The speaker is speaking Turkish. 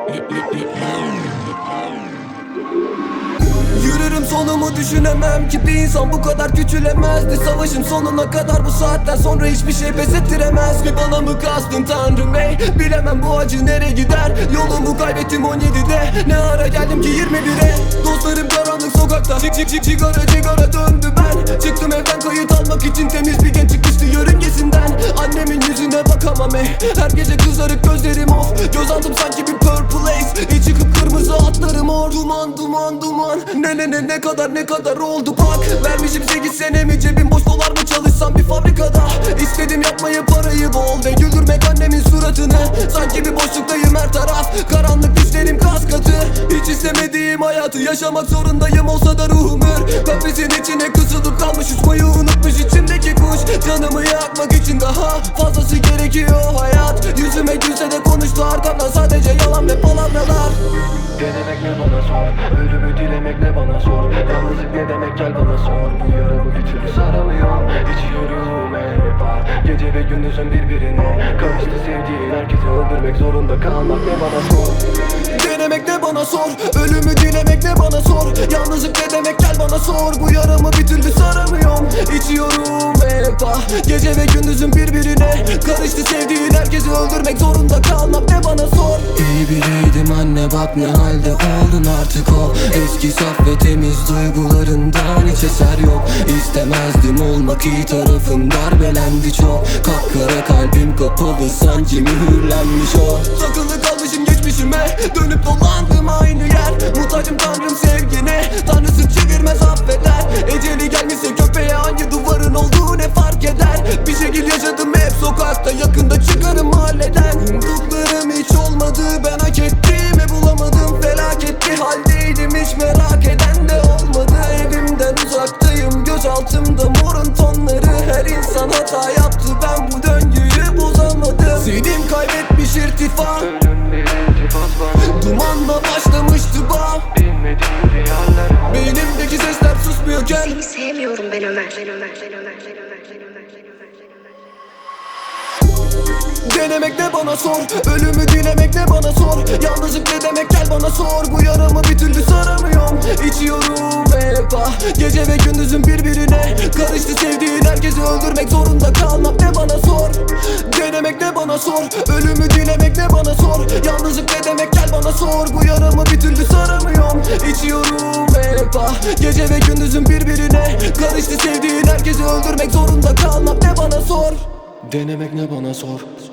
Yürürüm sonumu düşünemem ki bir insan bu kadar küçülemezdi. Savaşım sonuna kadar, bu saatten sonra hiçbir şey pes ettiremez. Bir bana mı kastın tanrım ey? Bilemem bu acı nereye gider. Yolumu kaybettim 17'de. Ne ara geldim ki 21'e? Dostlarım karanlık sokakta. Sigara döndü ben. Çıktım evden kayıt almak için, temiz bir genç çıkmıştı yörüngesinden. Annemin yüzüne bakamam ey. Her gece kızarık gözlerim off. Göz aldım sanki bir purple haze. İçi kıpkırmızı, atlarım mor. Duman duman duman. Ne kadar oldu bak. Vermişim 8 senemi, cebim boş, dolar mı çalışsam bir fabrikada. İstedim yapmayı, parayı bol ve güldürmek annemin suratını. Sanki bir boşluktayım her taraf. Karanlık düşlerim kas katı. Hiç istemediğim hayatı yaşamak zorundayım, olsa da ruhum hür. Kafesin içine kısılıp kalmış, uçmayı unutmuş içimdeki kuş. Canımı yakmak için daha fazlası gerekiyor hayat. Yüzüme gülse de konuştu arkamdan sadece yalan ve palavralar. Denemek ne bana sor, ölümü dilemek ne bana sor. Yalnızlık ne demek gel bana sor. Bu yaramı bir türlü saramıyor. İçiyorum hep var. Gece ve gündüzün birbirine karıştı, sevdiğin herkesi öldürmek zorunda kalmak ne bana sor. Denemek ne bana sor, ölümü dilemek ne bana sor. Yalnızlık ne demek gel bana sor. Bu yaramı bir türlü saramıyorum. İçiyorum hep ah. Gece ve gündüzün birbirine karıştı, sevdiğin herkesi öldürmek zorunda kalmak ne bana sor. İyi biriydim anne, bak ne halde oldun artık o. Eski saf ve temiz duygularından hiç eser yok. İstemezdim olmak iyi tarafım, darbelendi çok. Kapkara kalbim kapalı, sancı mühürlenmiş o. Takılı kalmışım geçmişime, dönüp dolandım aynı yer. Muhtacım tanrım sevgine, tanrısı çevirmez affeder. Eceli gelmişse köpeğe hangi duvarın olduğu ne fark eder. Bir şekil yaşadım hep sokakta, yakında çıkarım mahalleden. Umduklarım hiç olmadı, ben hak ettiğimi bulamadım. Felaket bir haldeydim, hiç merak eden de olmadı. Evimden uzaktayım, göz altımda morun tonları. Her insan hata yaptı, ben bu döngüyü bozamadım. Zinim kaybetmiş irtifa, Ölüm bir iltifat bana, dumanla başlamıştı bağ. bilmediğim diğerler. Beynimdeki sesler susmuyor gel. Seni sevmiyorum ben Ömer. Denemek ne bana sor, ölümü dilemek ne bana sor. Yalnızlık ne demek gel bana sor. Bu yaramı bir türlü saramıyorum. İçiyorum hep ah. Gece ve gündüzün birbirine karıştı, sevdiğin herkesi öldürmek zorunda kalmak ne bana sor. Denemek ne bana sor, ölümü dilemek ne bana sor. Yalnızlık ne demek gel bana sor. Bu yaramı bir türlü saramıyorum. İçiyorum hep ah. Gece ve gündüzün birbirine karıştı, sevdiğin herkesi öldürmek zorunda kalmak ne bana sor. Denemek ne bana sor.